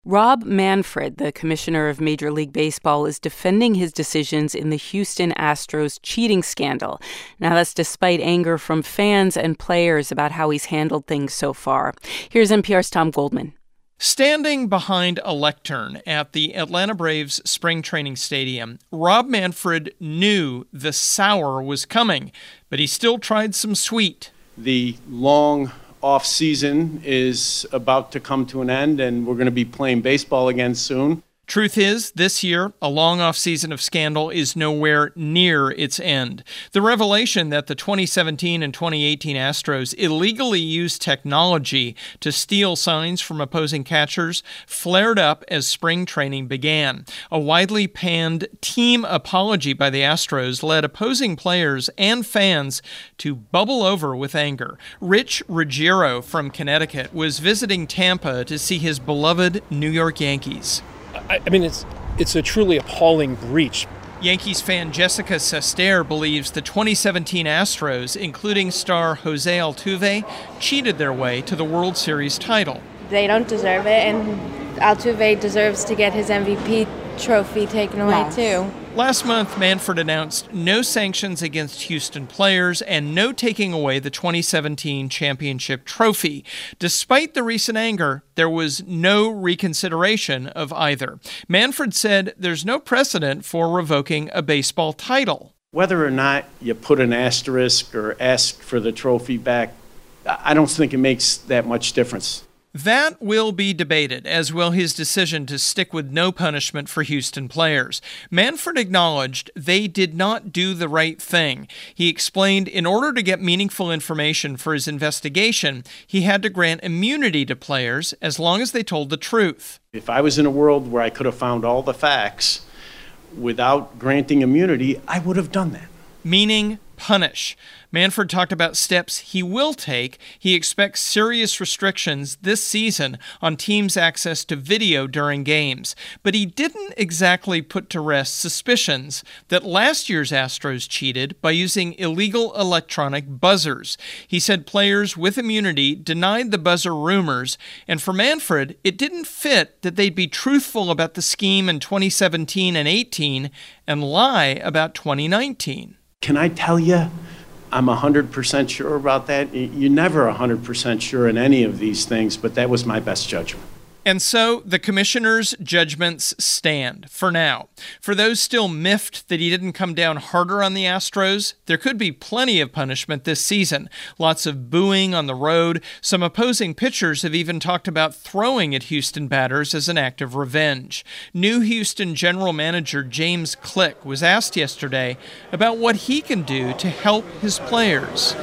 Rob Manfred, the commissioner of Major League Baseball, is defending his decisions in the Houston Astros cheating scandal. Now, that's despite anger from fans and players about how he's handled things so far. Here's NPR's Tom Goldman. Standing behind a lectern at the Atlanta Braves spring training stadium, Rob Manfred knew the sour was coming, but he still tried some sweet. The long off season is about to come to an end, and we're going to be playing baseball again soon. Truth is, this year, a long off-season of scandal is nowhere near its end. The revelation that the 2017 and 2018 Astros illegally used technology to steal signs from opposing catchers flared up as spring training began. A widely panned team apology by the Astros led opposing players and fans to bubble over with anger. Rich Ruggiero from Connecticut was visiting Tampa to see his beloved New York Yankees. I mean, it's a truly appalling breach. Yankees fan Jessica Sester believes the 2017 Astros, including star Jose Altuve, cheated their way to the World Series title. They don't deserve it, and Altuve deserves to get his MVP trophy taken away, too. Last month, Manfred announced no sanctions against Houston players and no taking away the 2017 championship trophy. Despite the recent anger, there was no reconsideration of either. Manfred said there's no precedent for revoking a baseball title. Whether or not you put an asterisk or ask for the trophy back, I don't think it makes that much difference. That will be debated, as will his decision to stick with no punishment for Houston players. Manfred acknowledged they did not do the right thing. He explained in order to get meaningful information for his investigation, he had to grant immunity to players as long as they told the truth. If I was in a world where I could have found all the facts without granting immunity, I would have done that. Meaning punish. Manfred talked about steps he will take. He expects serious restrictions this season on teams' access to video during games. But he didn't exactly put to rest suspicions that last year's Astros cheated by using illegal electronic buzzers. He said players with immunity denied the buzzer rumors, and for Manfred, it didn't fit that they'd be truthful about the scheme in 2017 and 18 and lie about 2019. Can I tell you, I'm 100% sure about that? You're never 100% sure in any of these things, but that was my best judgment. And so the commissioner's judgments stand for now. For those still miffed that he didn't come down harder on the Astros, there could be plenty of punishment this season. Lots of booing on the road. Some opposing pitchers have even talked about throwing at Houston batters as an act of revenge. New Houston general manager James Click was asked yesterday about what he can do to help his players.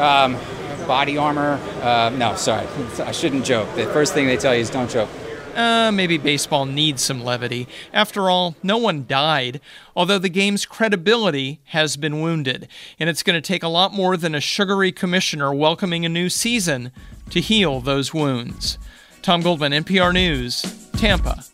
Body armor. No, sorry. I shouldn't joke. The first thing they tell you is don't joke. Maybe baseball needs some levity. After all, no one died, although the game's credibility has been wounded. And it's going to take a lot more than a sugary commissioner welcoming a new season to heal those wounds. Tom Goldman, NPR News, Tampa.